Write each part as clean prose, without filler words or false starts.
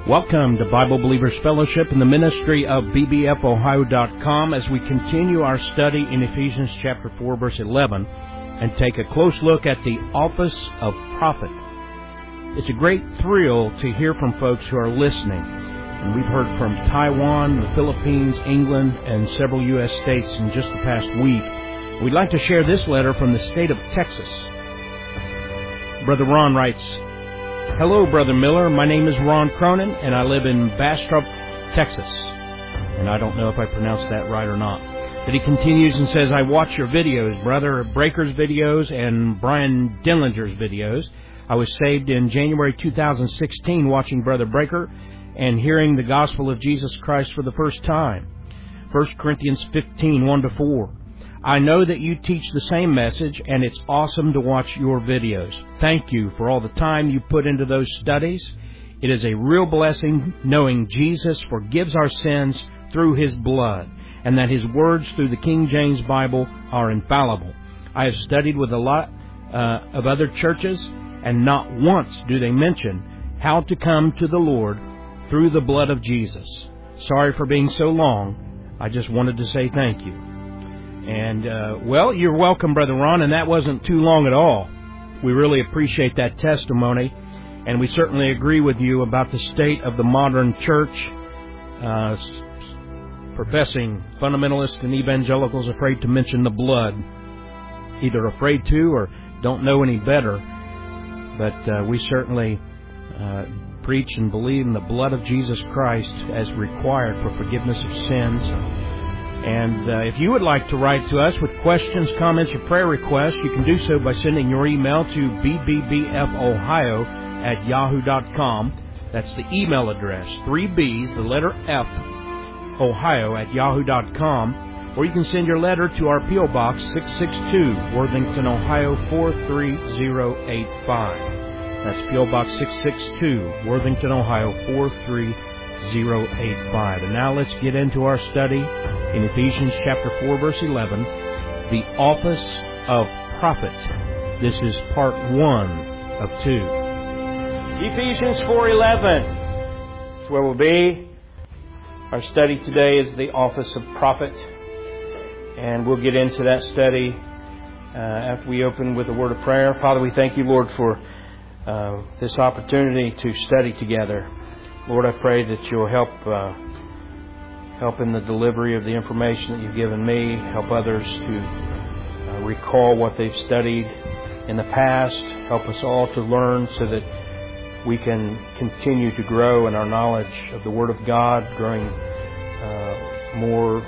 Welcome to Bible Believers Fellowship in the ministry of bbfohio.com as we continue our study in Ephesians chapter 4, verse 11, and take a close look at the office of prophet. It's a great thrill to hear from folks who are listening, and we've heard from Taiwan, the Philippines, England, and several U.S. states in just the past week. We'd like to share this letter from the state of Texas. Brother Ron writes, "Hello, Brother Miller. My name is Ron Cronin, and I live in Bastrop, Texas." And I don't know if I pronounced that right or not. But he continues and says, "I watch your videos, Brother Breaker's videos and Brian Dillinger's videos. I was saved in January 2016 watching Brother Breaker and hearing the gospel of Jesus Christ for the first time. 1 Corinthians 15, 1-4. I know that you teach the same message, and it's awesome to watch your videos. Thank you for all the time you put into those studies. It is a real blessing knowing Jesus forgives our sins through His blood, and that His words through the King James Bible are infallible. I have studied with a lot of other churches, and not once do they mention how to come to the Lord through the blood of Jesus. Sorry for being so long. I just wanted to say thank you." And, well, you're welcome, Brother Ron, and that wasn't too long at all. We really appreciate that testimony, and we certainly agree with you about the state of the modern church, professing fundamentalists and evangelicals afraid to mention the blood, either afraid to or don't know any better. But we certainly preach and believe in the blood of Jesus Christ as required for forgiveness of sins. And if you would like to write to us with questions, comments, or prayer requests, you can do so by sending your email to bbbfohio@yahoo.com. That's the email address, 3 B's, the letter F, Ohio@yahoo.com. Or you can send your letter to our P.O. Box 662, Worthington, Ohio 43085. That's P.O. Box 662, Worthington, Ohio 43085. And now let's get into our study in Ephesians chapter 4, verse 11, the office of prophet. This is part 1 of 2. Ephesians 4:11 is where we'll be. Our study today is the office of prophet, and we'll get into that study after we open with a word of prayer. Father, we thank you, Lord, for this opportunity to study together. Lord, I pray that you'll help in the delivery of the information that you've given me. Help others to recall what they've studied in the past. Help us all to learn so that we can continue to grow in our knowledge of the Word of God, growing more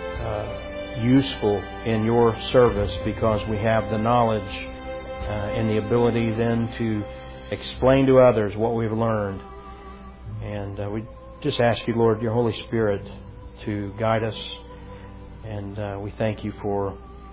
useful in your service because we have the knowledge and the ability then to explain to others what we've learned. And we just ask you, Lord, your Holy Spirit to guide us. And we thank you for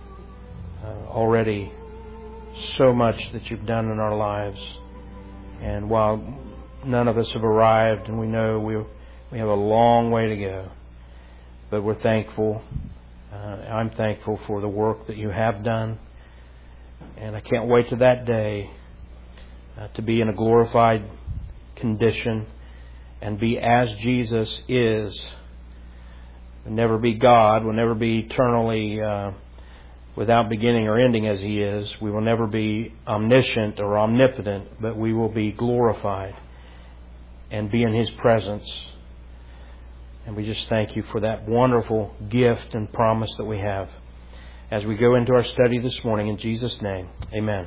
already so much that you've done in our lives. And while none of us have arrived, and we know we have a long way to go, but we're thankful. I'm thankful for the work that you have done. And I can't wait to that day to be in a glorified condition and be as Jesus is. We'll never be God. We'll never be eternally without beginning or ending as He is. We will never be omniscient or omnipotent, but we will be glorified and be in His presence. And we just thank you for that wonderful gift and promise that we have as we go into our study this morning. In Jesus' name, amen.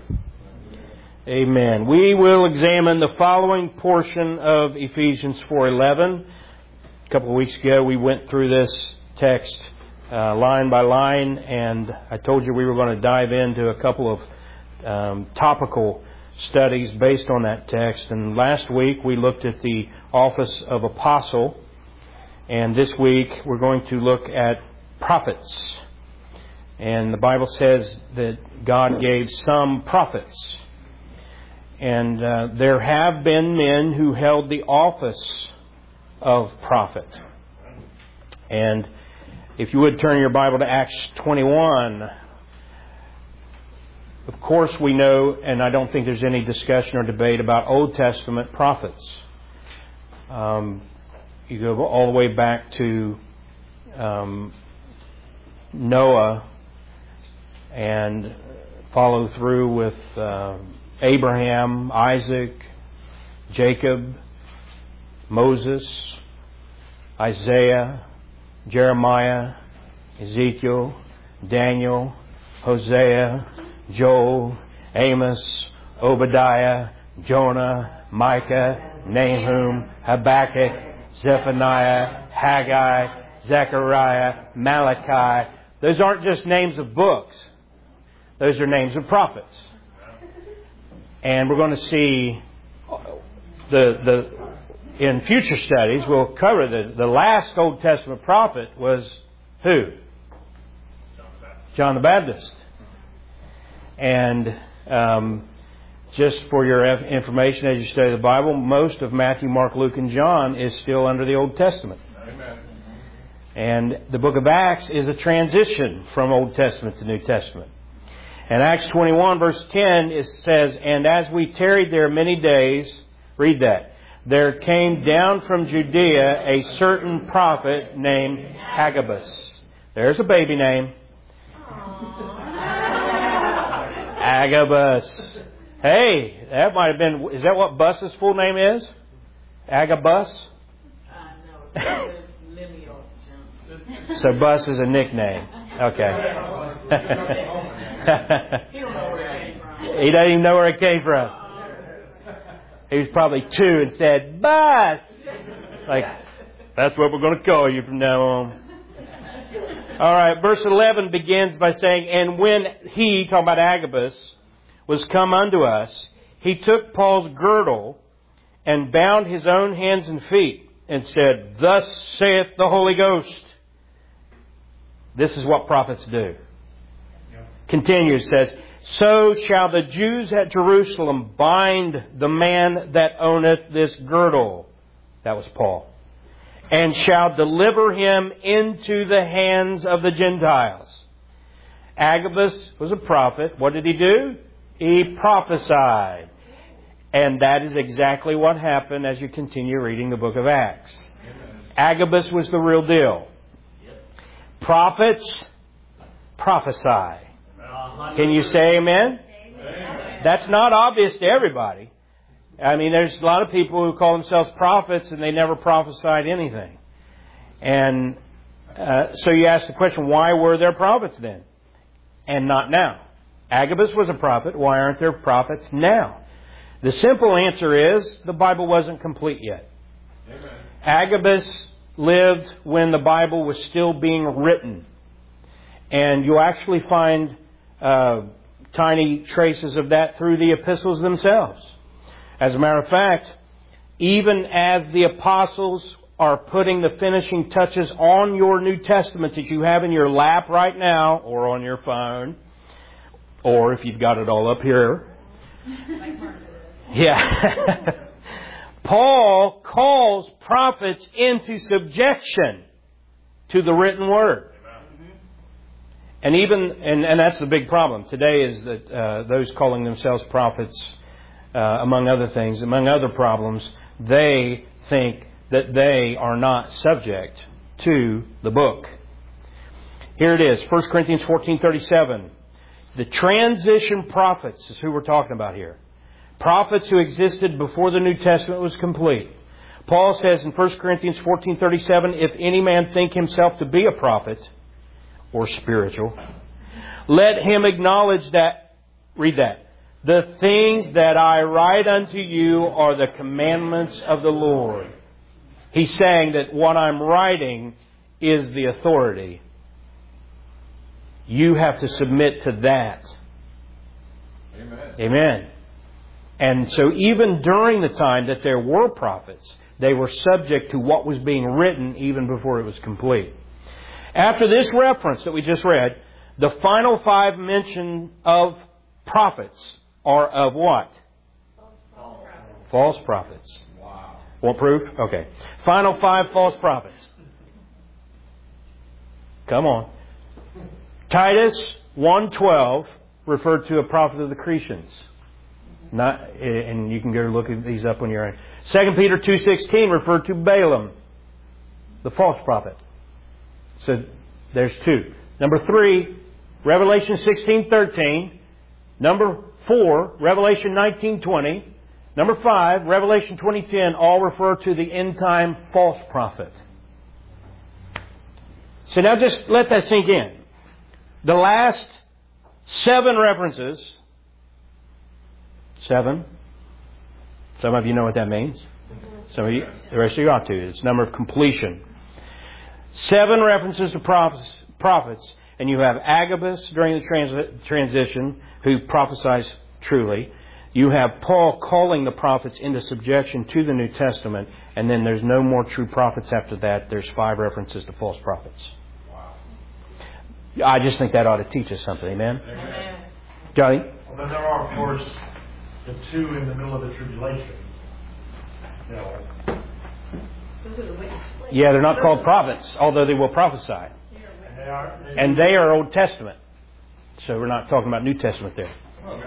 Amen. We will examine the following portion of Ephesians 4:11. A couple of weeks ago, we went through this text line by line, and I told you we were going to dive into a couple of topical studies based on that text. And last week, we looked at the office of apostle, and this week, we're going to look at prophets. And the Bible says that God gave some prophets. And there have been men who held the office of prophet. And if you would turn your Bible to Acts 21, of course we know, and I don't think there's any discussion or debate about Old Testament prophets. You go all the way back to Noah and follow through with Abraham, Isaac, Jacob, Moses, Isaiah, Jeremiah, Ezekiel, Daniel, Hosea, Joel, Amos, Obadiah, Jonah, Micah, Nahum, Habakkuk, Zephaniah, Haggai, Zechariah, Malachi. Those aren't just names of books. Those are names of prophets. And we're going to see in future studies, we'll cover the last Old Testament prophet was who? John the Baptist. And just for your information as you study the Bible, most of Matthew, Mark, Luke, and John is still under the Old Testament. Amen. And the book of Acts is a transition from Old Testament to New Testament. And Acts 21 verse 10 it says, "And as we tarried there many days," read that, "there came down from Judea a certain prophet named Agabus." There's a baby name. Agabus. Hey, that might have been, is that what Bus's full name is? Agabus? No, So Bus is a nickname. Okay. He don't know where it came from. He doesn't even know where it came from. He was probably 2 and said, "Bus!" Like, that's what we're going to call you from now on. All right, verse 11 begins by saying, "And when he," talking about Agabus, "was come unto us, he took Paul's girdle and bound his own hands and feet and said, Thus saith the Holy Ghost." This is what prophets do. Continues, says, "So shall the Jews at Jerusalem bind the man that owneth this girdle." That was Paul. "And shall deliver him into the hands of the Gentiles." Agabus was a prophet. What did he do? He prophesied. And that is exactly what happened as you continue reading the book of Acts. Amen. Agabus was the real deal. Prophets prophesy. Can you say amen? Amen? That's not obvious to everybody. I mean, there's a lot of people who call themselves prophets and they never prophesied anything. And so you ask the question, why were there prophets then? And not now. Agabus was a prophet. Why aren't there prophets now? The simple answer is the Bible wasn't complete yet. Amen. Agabus lived when the Bible was still being written. And you actually find tiny traces of that through the epistles themselves. As a matter of fact, even as the apostles are putting the finishing touches on your New Testament that you have in your lap right now, or on your phone, or if you've got it all up here. Yeah. Paul calls prophets into subjection to the written word. And and that's the big problem today, is that those calling themselves prophets, among other things, among other problems, they think that they are not subject to the book. Here it is, 1 Corinthians 14:37. The transition prophets is who we're talking about here. Prophets who existed before the New Testament was complete. Paul says in 1 Corinthians 14:37, "If any man think himself to be a prophet," or spiritual, "let him acknowledge that," read that, "the things that I write unto you are the commandments of the Lord." He's saying that what I'm writing is the authority. You have to submit to that. Amen. Amen. And so even during the time that there were prophets, they were subject to what was being written even before it was complete. After this reference that we just read, the final 5 mention of prophets are of what? False prophets. Wow. Want proof? Okay. Final 5 false prophets. Come on. Titus 1:12 referred to a prophet of the Cretians. And you can go look at these up on your own. 2 Peter 2:16 referred to Balaam, the false prophet. So there's 2. Number 3, Revelation 16:13. Number 4, Revelation 19:20. Number 5, Revelation 20:10, all refer to the end-time false prophet. So now just let that sink in. The last 7 references, 7. Some of you know what that means. Some of you, the rest of you ought to. It's number of completion. 7 references to prophets, and you have Agabus during the transition, who prophesies truly. You have Paul calling the prophets into subjection to the New Testament, and then there's no more true prophets after that. There's 5 references to false prophets. I just think that ought to teach us something. Amen? Amen. Johnny? Well, then there are, of course, the 2 in the middle of the tribulation. You know, Those are the witnesses. Yeah, they're not called prophets, although they will prophesy. And they are Old Testament. So we're not talking about New Testament there.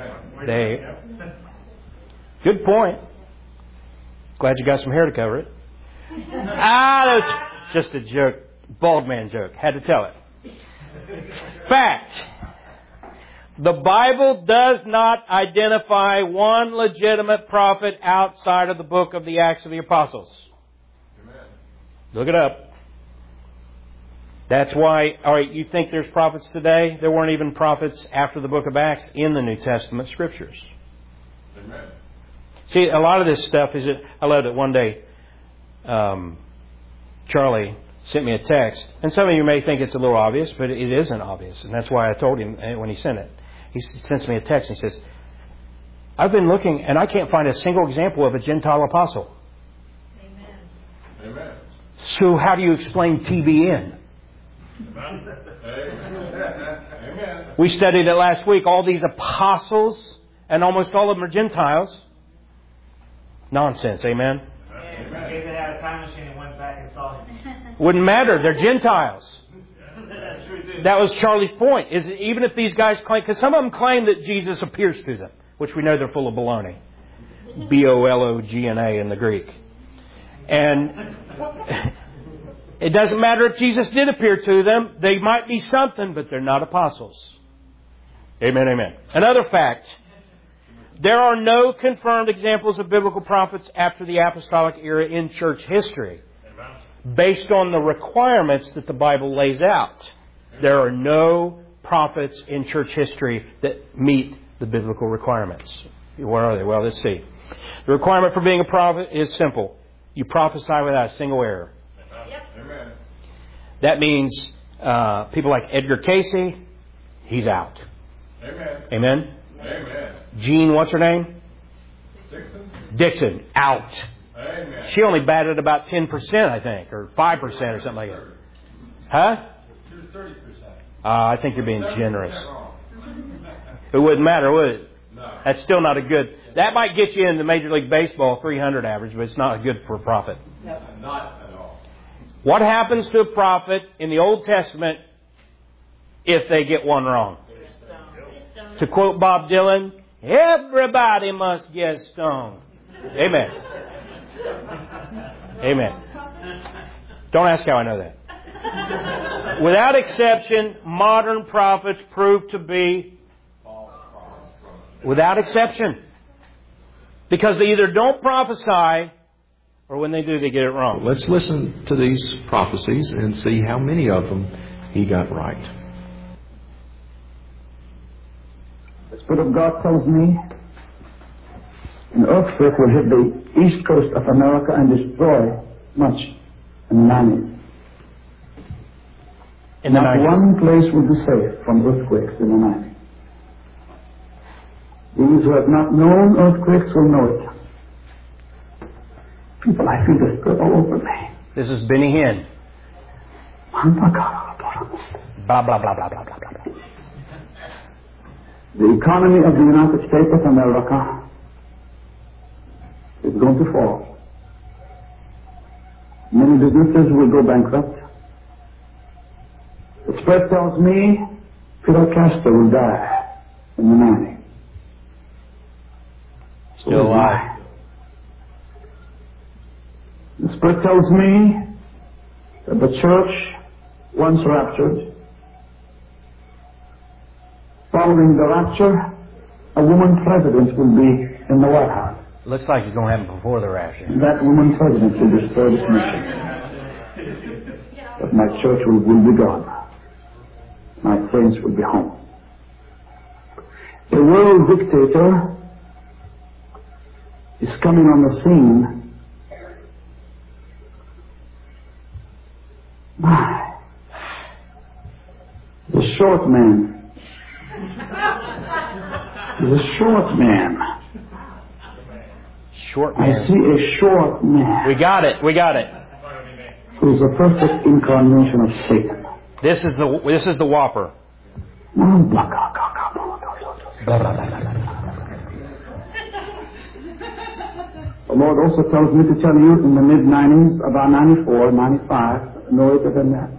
Good point. Glad you got some hair to cover it. That was just a joke. Bald man joke. Had to tell it. Fact. The Bible does not identify one legitimate prophet outside of the book of the Acts of the Apostles. Amen. Look it up. That's why, alright, you think there's prophets today? There weren't even prophets after the book of Acts in the New Testament Scriptures. Amen. See, a lot of this stuff is... I loved it one day. Charlie sent me a text. And some of you may think it's a little obvious, but it isn't obvious. And that's why I told him when he sent it. He sends me a text and he says, I've been looking and I can't find a single example of a Gentile apostle. Amen. Amen. So how do you explain TBN? Amen. We studied it last week. All these apostles, and almost all of them are Gentiles. Nonsense. Amen? in case they had a time machine and went back and saw him. Wouldn't matter. They're Gentiles. That's true too. That was Charlie's point. Is even if these guys claim, because some of them claim that Jesus appears to them, which we know they're full of baloney. Bologna in the Greek. And it doesn't matter if Jesus did appear to them. They might be something, but they're not apostles. Amen, amen. Another fact. There are no confirmed examples of biblical prophets after the apostolic era in church history, based on the requirements that the Bible lays out. There are no prophets in church history that meet the biblical requirements. Where are they? Well, let's see. The requirement for being a prophet is simple. You prophesy without a single error. Amen. That means people like Edgar Casey, he's out. Amen. Amen? Amen. Jean, what's her name? Dixon. Out. Amen. She only batted about 10%, I think, or 5% or something like that. Huh? She was 30%. I think you're being generous. It wouldn't matter, would it? No. That's still not a good... That might get you in the Major League Baseball 300 average, but it's not good for a prophet. Not at all. What happens to a prophet in the Old Testament if they get one wrong? To quote Bob Dylan, everybody must get stoned. Amen. Amen. Don't ask how I know that. Without exception, modern prophets prove to be without exception. Because they either don't prophesy, or when they do, they get it wrong. Let's listen to these prophecies and see how many of them he got right. The Spirit of God tells me an earthquake will hit the east coast of America and destroy much in the 90s. In the Not 90s. one place will be safe from earthquakes in the 90s. These who have not known earthquakes will know it. People, I feel the Spirit all over me. This is Benny Hinn. Blah, blah, blah, blah, blah, blah, blah. The economy of the United States of America is going to fall. Many businesses will go bankrupt. The Spirit tells me Fidel Castro will die in the 90s. Still alive. The Spirit tells me that the church, once raptured, following the rapture, a woman president will be in the White House. Looks like it's going to happen before the rapture. That woman president will destroy this nation. But my church will be gone. My saints will be home. A world dictator is coming on the scene. The short man. The short man. Short I man. see a short man. We got it. Who is a perfect incarnation of Satan. This is the Whopper. The Lord also tells me to tell you in the mid-90s, about 94, 95, no later than that,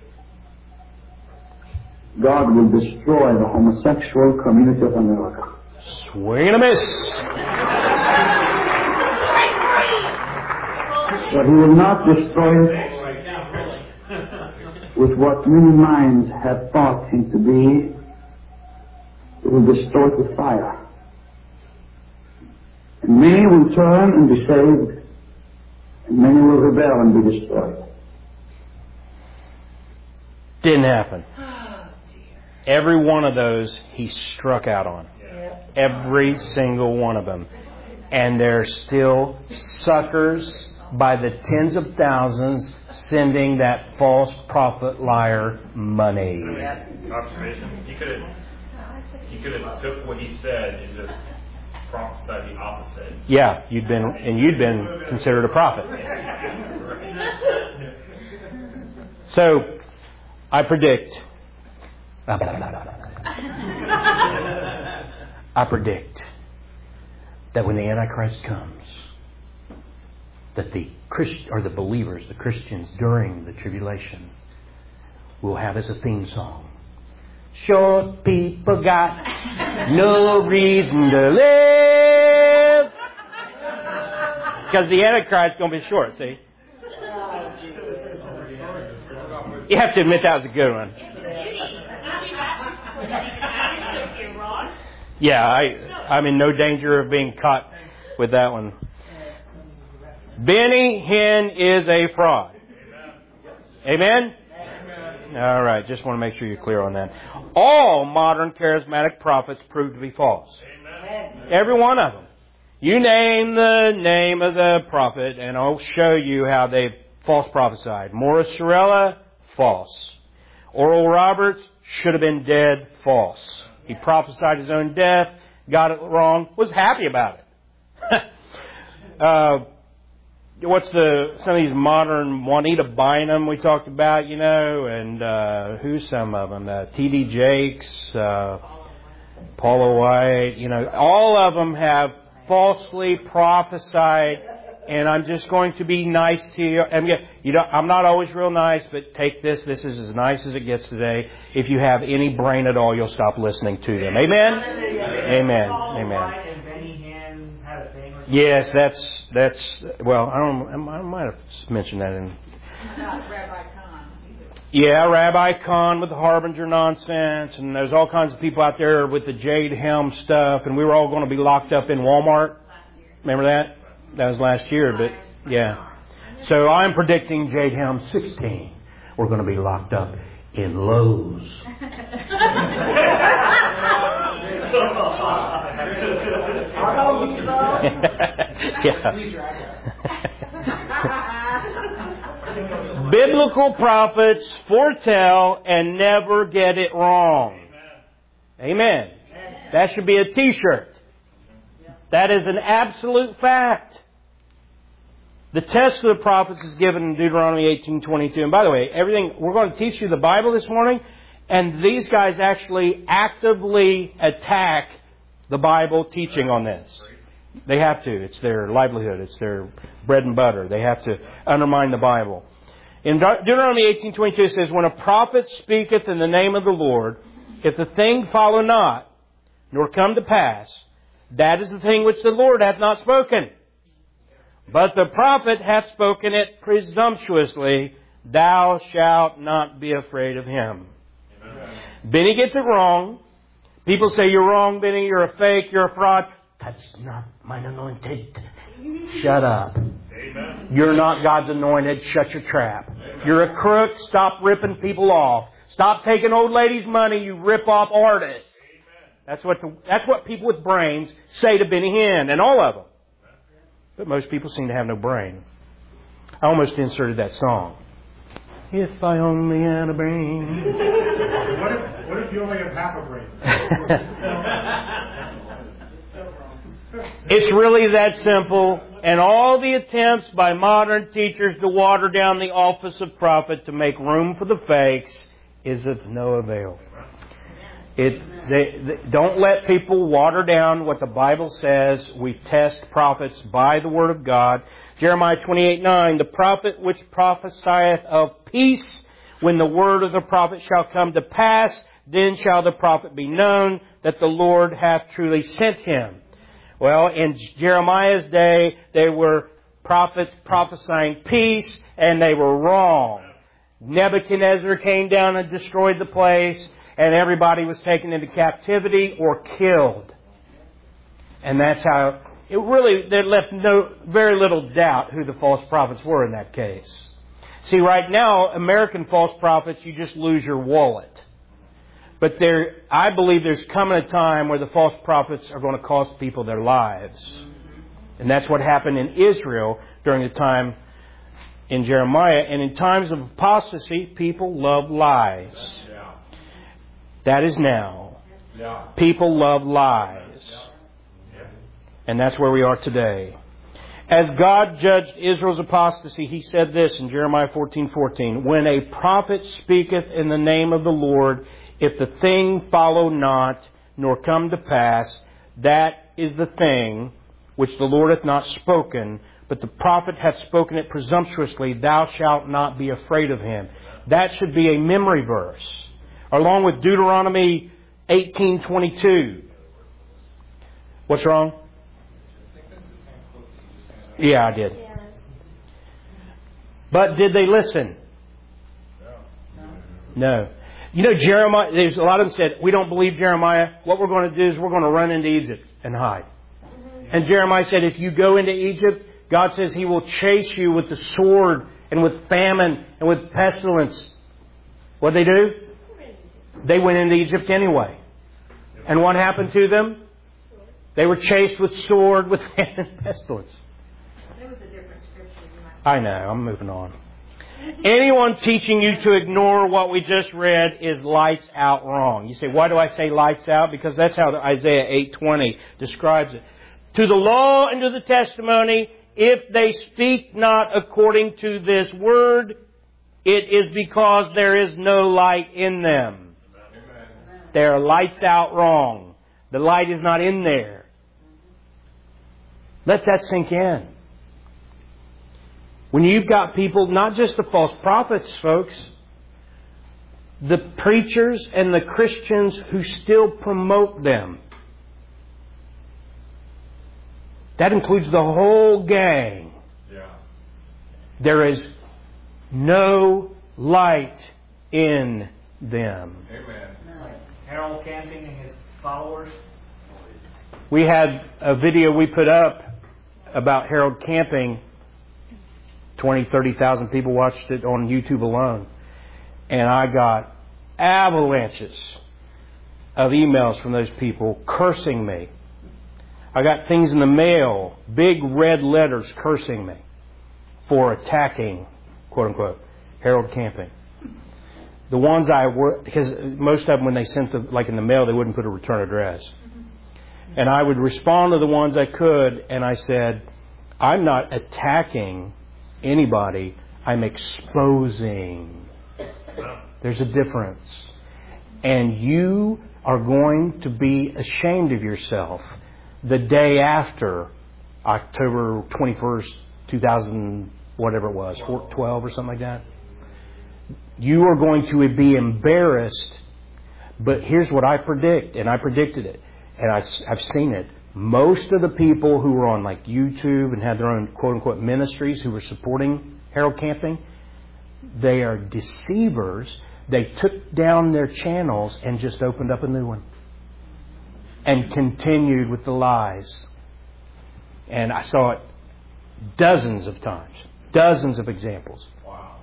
God will destroy the homosexual community of America. Swing and a miss. But He will not destroy it with what many minds have thought Him to be. He will destroy it with fire. And many will turn and be saved, and many will rebel and be destroyed. Didn't happen. Every one of those He struck out on. Every single one of them. And there's still suckers by the tens of thousands sending that false prophet liar money. Observation. He could have took what he said and just prophesied the opposite. Yeah, you'd been considered a prophet. So I predict that when the Antichrist comes, that the believers, the Christians during the tribulation, will have as a theme song, short people got no reason to live. Because the Antichrist is going to be short, see? You have to admit that was a good one. Yeah, I'm in no danger of being caught with that one. Benny Hinn is a fraud. Amen? All right, just want to make sure you're clear on that. All modern charismatic prophets prove to be false. Every one of them. You name the name of the prophet, and I'll show you how they've false prophesied. Morris Cerullo, false. Oral Roberts should have been dead, false. He prophesied his own death, got it wrong, was happy about it. Some of these modern Juanita Bynum we talked about, and who's some of them? T.D. Jakes, Paula White, all of them have falsely prophesied, and I'm just going to be nice to you. I'm not always real nice, but take this. This is as nice as it gets today. If you have any brain at all, you'll stop listening to them. Amen? Amen. Amen. Yes, that's well, I might have mentioned that in. Rabbi Kahn. Yeah, Rabbi Kahn with the Harbinger nonsense, and there's all kinds of people out there with the Jade Helm stuff, and we were all going to be locked up in Walmart. Remember that? That was last year, but yeah. So I'm predicting Jade Helm 16. We're going to be locked up in Lowe's. Biblical prophets foretell and never get it wrong. Amen. That should be a t-shirt. That is an absolute fact. The test of the prophets is given in Deuteronomy 18:22. And by the way, we're going to teach you the Bible this morning, and these guys actually actively attack the Bible teaching on this. They have to. It's their livelihood. It's their bread and butter. They have to undermine the Bible. In Deuteronomy 18:22 it says, when a prophet speaketh in the name of the Lord, if the thing follow not, nor come to pass, that is the thing which the Lord hath not spoken. But the prophet hath spoken it presumptuously. Thou shalt not be afraid of him. Amen. Benny gets it wrong. People say, you're wrong, Benny. You're a fake. You're a fraud. That's not mine anointed. Shut up. Amen. You're not God's anointed. Shut your trap. You're a crook. Stop ripping people off. Stop taking old ladies' money, you rip-off artists. That's what people with brains say to Benny Hinn, and all of them. But most people seem to have no brain. I almost inserted that song. If I only had a brain. What if you only have half a brain? It's really that simple. And all the attempts by modern teachers to water down the office of prophet to make room for the fakes is of no avail. They don't let people water down what the Bible says. We test prophets by the Word of God. Jeremiah 28:9, the prophet which prophesieth of peace, when the word of the prophet shall come to pass, then shall the prophet be known that the Lord hath truly sent him. Well, in Jeremiah's day, they were prophets prophesying peace, and they were wrong. Nebuchadnezzar came down and destroyed the place, and everybody was taken into captivity or killed. And that's how they left very little doubt who the false prophets were in that case. See, right now, American false prophets, you just lose your wallet. But I believe there's coming a time where the false prophets are going to cost people their lives. And that's what happened in Israel during the time in Jeremiah. And in times of apostasy, people love lies. Yeah. That is now. Yeah. People love lies. And that's where we are today. As God judged Israel's apostasy, He said this in Jeremiah 14:14, when a prophet speaketh in the name of the Lord, if the thing follow not, nor come to pass, that is the thing which the Lord hath not spoken, but the prophet hath spoken it presumptuously, thou shalt not be afraid of him. That should be a memory verse, along with Deuteronomy 18:22. What's wrong? Yeah, I did. But did they listen? No. You know, Jeremiah, there's a lot of them said, we don't believe Jeremiah. What we're going to do is we're going to run into Egypt and hide. And Jeremiah said, if you go into Egypt, God says He will chase you with the sword and with famine and with pestilence. What'd they do? They went into Egypt anyway. And what happened to them? They were chased with sword, with famine and pestilence. There was a different scripture. I know, I'm moving on. Anyone teaching you to ignore what we just read is lights out wrong. You say, why do I say lights out? Because that's how Isaiah 8:20 describes it. To the law and to the testimony, if they speak not according to this word, it is because there is no light in them. Amen. They are lights out wrong. The light is not in there. Let that sink in. When you've got people, not just the false prophets, folks, the preachers and the Christians who still promote them. That includes the whole gang. Yeah. There is no light in them. Amen. Harold Camping and his followers. We had a video we put up about Harold Camping. 20, 30,000 people watched it on YouTube alone. And I got avalanches of emails from those people cursing me. I got things in the mail, big red letters cursing me for attacking, quote unquote, Harold Camping. The ones because most of them when they sent in the mail, they wouldn't put a return address. And I would respond to the ones I could, and I said, I'm not attacking anybody, I'm exposing. There's a difference. And you are going to be ashamed of yourself the day after October 21st, 2000, whatever it was, 12 or something like that. You are going to be embarrassed. But here's what I predict, and I predicted it, and I've seen it. Most of the people who were on like YouTube and had their own quote-unquote ministries who were supporting Harold Camping, they are deceivers. They took down their channels and just opened up a new one. And continued with the lies. And I saw it dozens of times. Dozens of examples. Wow.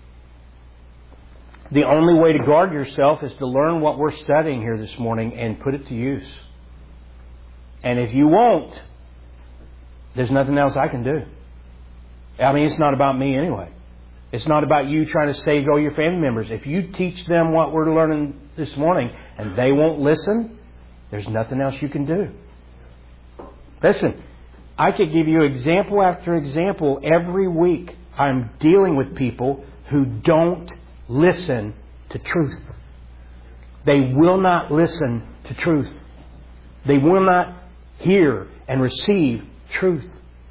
The only way to guard yourself is to learn what we're studying here this morning and put it to use. And if you won't, there's nothing else I can do. I mean, it's not about me anyway. It's not about you trying to save all your family members. If you teach them what we're learning this morning and they won't listen, there's nothing else you can do. Listen, I could give you example after example every week. I'm dealing with people who don't listen to truth. They will not listen to truth. They will not hear and receive truth.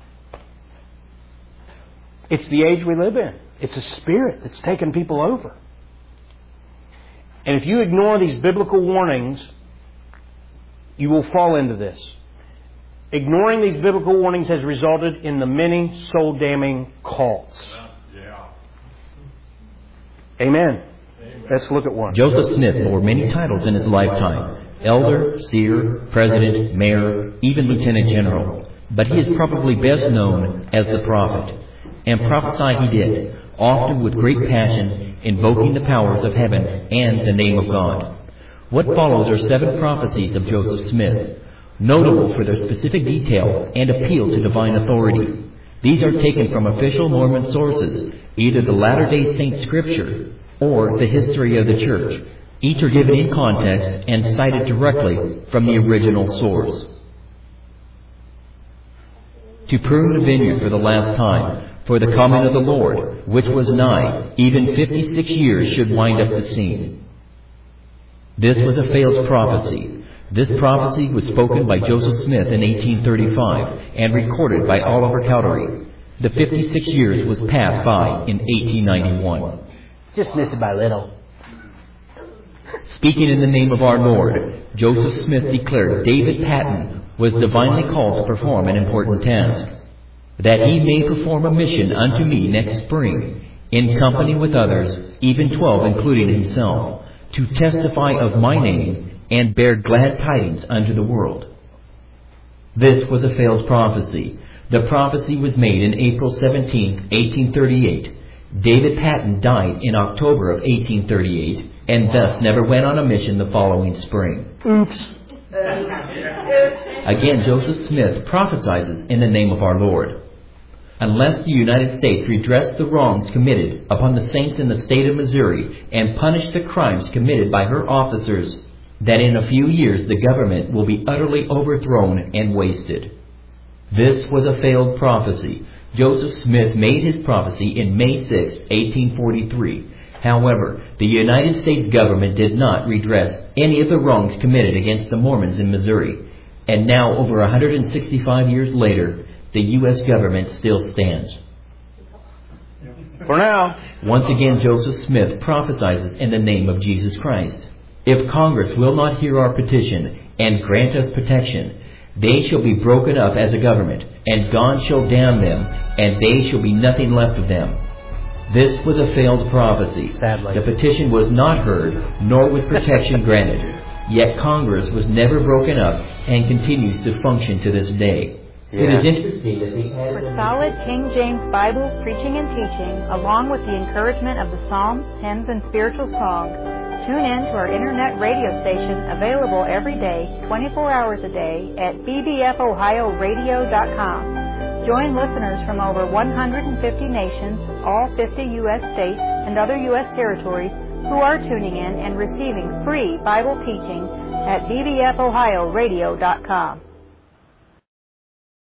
It's the age we live in. It's a spirit that's taken people over. And if you ignore these biblical warnings, you will fall into this. Ignoring these biblical warnings has resulted in the many soul-damning cults. Yeah. Amen. Let's look at one. Joseph Smith bore many titles in his lifetime: elder, seer, president, mayor, even lieutenant general. But he is probably best known as the prophet. And prophesy he did, often with great passion, invoking the powers of heaven and the name of God. What follows are 7 prophecies of Joseph Smith, notable for their specific detail and appeal to divine authority. These are taken from official Mormon sources, either the Latter-day Saint Scripture or the history of the Church. Each are given in context and cited directly from the original source. To prune the vineyard for the last time, for the coming of the Lord, which was nigh, even 56 years should wind up the scene. This was a failed prophecy. This prophecy was spoken by Joseph Smith in 1835 and recorded by Oliver Cowdery. The 56 years was passed by in 1891. Just missed it by little. Speaking in the name of our Lord, Joseph Smith declared David Patton was divinely called to perform an important task, that he may perform a mission unto me next spring, in company with others, even 12 including himself, to testify of my name and bear glad tidings unto the world. This was a failed prophecy. The prophecy was made in April 17, 1838. David Patton died in October of 1838 and thus never went on a mission the following spring. Oops. Again, Joseph Smith prophesies in the name of our Lord. Unless the United States redress the wrongs committed upon the saints in the state of Missouri and punish the crimes committed by her officers, that in a few years the government will be utterly overthrown and wasted. This was a failed prophecy. Joseph Smith made his prophecy in May 6, 1843. However, the United States government did not redress any of the wrongs committed against the Mormons in Missouri. And now, over 165 years later, the U.S. government still stands. For now. Once again, Joseph Smith prophesies in the name of Jesus Christ. If Congress will not hear our petition and grant us protection, they shall be broken up as a government, and God shall damn them, and they shall be nothing left of them. This was a failed prophecy. Sadly. The petition was not heard, nor was protection granted. Yet Congress was never broken up and continues to function to this day. It is interesting that they added... For solid King James Bible preaching and teaching, along with the encouragement of the Psalms, hymns, and spiritual songs, tune in to our internet radio station, available every day, 24 hours a day, at bbfohioradio.com. Join listeners from over 150 nations, all 50 U.S. states, and other U.S. territories who are tuning in and receiving free Bible teaching at bbfohioradio.com.